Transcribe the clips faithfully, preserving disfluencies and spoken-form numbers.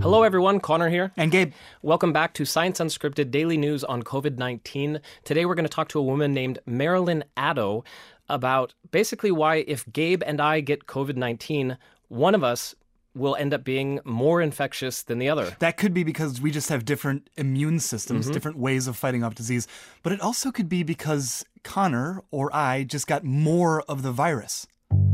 Hello everyone, Connor here. And Gabe. Welcome back to Science Unscripted Daily News on covid nineteen. Today we're going to talk to a woman named Marilyn Addo about basically why if Gabe and I get covid nineteen, one of us will end up being more infectious than the other. That could be because we just have different immune systems, mm-hmm. different ways of fighting off disease. But it also could be because Connor or I just got more of the virus.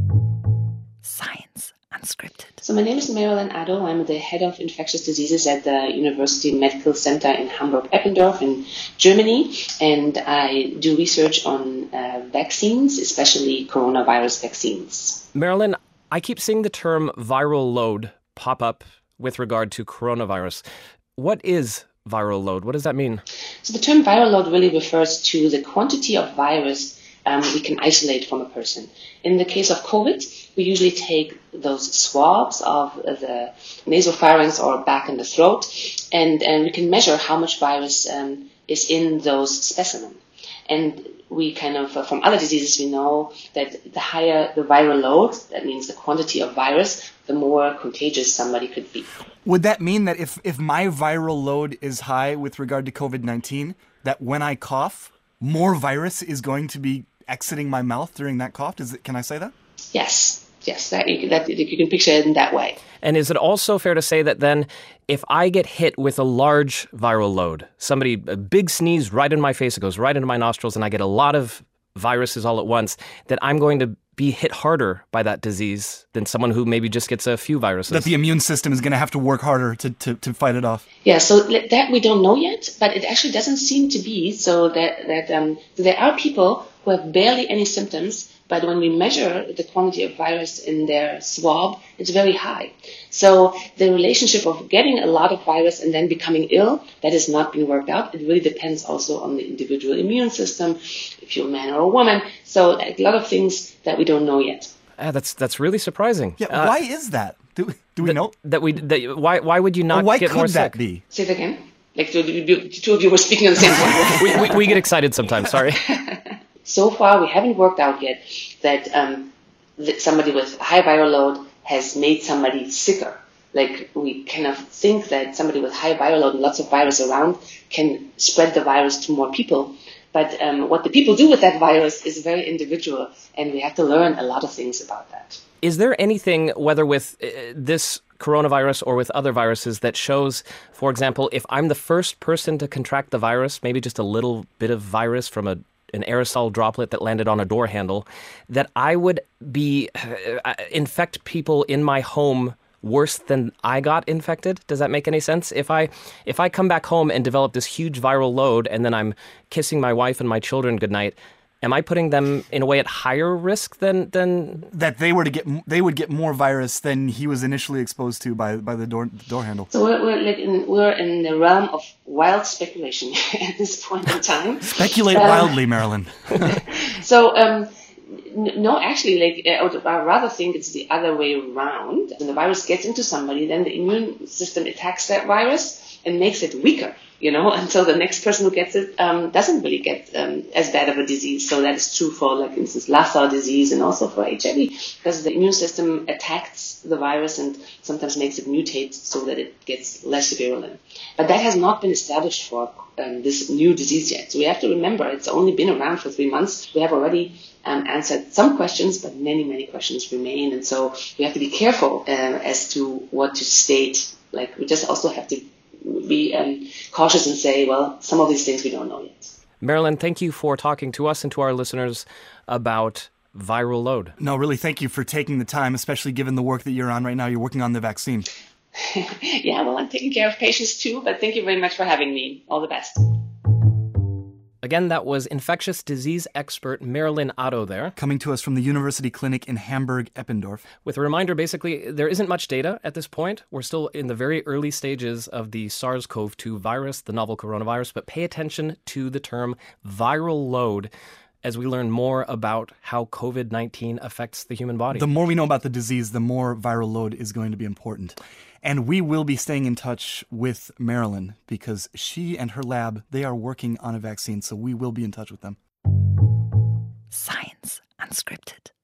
Science Unscripted. So my name is Marilyn Addo. I'm the head of infectious diseases at the University Medical Center in Hamburg-Eppendorf in Germany. And I do research on uh, vaccines, especially coronavirus vaccines. Marilyn, I keep seeing the term viral load pop up with regard to coronavirus. What is viral load? What does that mean? So the term viral load really refers to the quantity of virus um, we can isolate from a person. In the case of COVID, we usually take those swabs of the nasopharynx or back in the throat, and, and we can measure how much virus um, is in those specimens. And we kind of, uh, from other diseases, we know that the higher the viral load, that means the quantity of virus, the more contagious somebody could be. Would that mean that if, if my viral load is high with regard to covid nineteen, that when I cough, more virus is going to be exiting my mouth during that cough? Is it, can I say that? Yes. Yes, that you, that you can picture it in that way. And is it also fair to say that then if I get hit with a large viral load, somebody, a big sneeze right in my face, it goes right into my nostrils, and I get a lot of viruses all at once, that I'm going to be hit harder by that disease than someone who maybe just gets a few viruses? That the immune system is going to have to work harder to, to, to fight it off? Yeah, so that we don't know yet, but it actually doesn't seem to be so that, that um, there are people who have barely any symptoms, but when we measure the quantity of virus in their swab, it's very high. So the relationship of getting a lot of virus and then becoming ill, that has not been worked out. It really depends also on the individual immune system, if you're a man or a woman. So a lot of things that we don't know yet. Uh, that's that's really surprising. Yeah, uh, why is that? Do, do we that, know? That we that, why why would you not or why get could more that sick? Be? Say it again. Like the, the, the two of you were speaking on the same time. we, we, we get excited sometimes, sorry. So far, we haven't worked out yet that, um, that somebody with high viral load has made somebody sicker. Like, we kind of think that somebody with high viral load and lots of virus around can spread the virus to more people. But um, what the people do with that virus is very individual, and we have to learn a lot of things about that. Is there anything, whether with uh, this coronavirus or with other viruses, that shows, for example, if I'm the first person to contract the virus, maybe just a little bit of virus from a an aerosol droplet that landed on a door handle, that I would be uh, infect people in my home worse than I got infected? Does that make any sense? If I if I come back home and develop this huge viral load and then I'm kissing my wife and my children goodnight, am I putting them in a way at higher risk than than that they were to get they would get more virus than he was initially exposed to by by the door door handle? So we're we're, like in, we're in the realm of wild speculation at this point in time. Speculate um, wildly, Marilyn. so um, n- no, actually, like I would I rather think it's the other way around. When the virus gets into somebody, then the immune system attacks that virus and makes it weaker. You know, until the next person who gets it um, doesn't really get um, as bad of a disease. So that is true for, like, for instance, Lassa disease and also for H I V, because the immune system attacks the virus and sometimes makes it mutate so that it gets less virulent. But that has not been established for um, this new disease yet. So we have to remember it's only been around for three months. We have already um, answered some questions, but many, many questions remain. And so we have to be careful uh, as to what to state. Like, we just also have to be um, cautious and say, well, some of these things we don't know yet. Marilyn, thank you for talking to us and to our listeners about viral load. No, really, thank you for taking the time, especially given the work that you're on right now. You're working on the vaccine. Yeah, well, I'm taking care of patients too, but thank you very much for having me. All the best. Again, that was infectious disease expert Marilyn Addo there. Coming to us from the University Clinic in Hamburg-Eppendorf. With a reminder, basically, there isn't much data at this point. We're still in the very early stages of the SARS-C o V two virus, the novel coronavirus, but pay attention to the term viral load as we learn more about how covid nineteen affects the human body. The more we know about the disease, the more viral load is going to be important. And we will be staying in touch with Marilyn because she and her lab, they are working on a vaccine, so we will be in touch with them. Science Unscripted.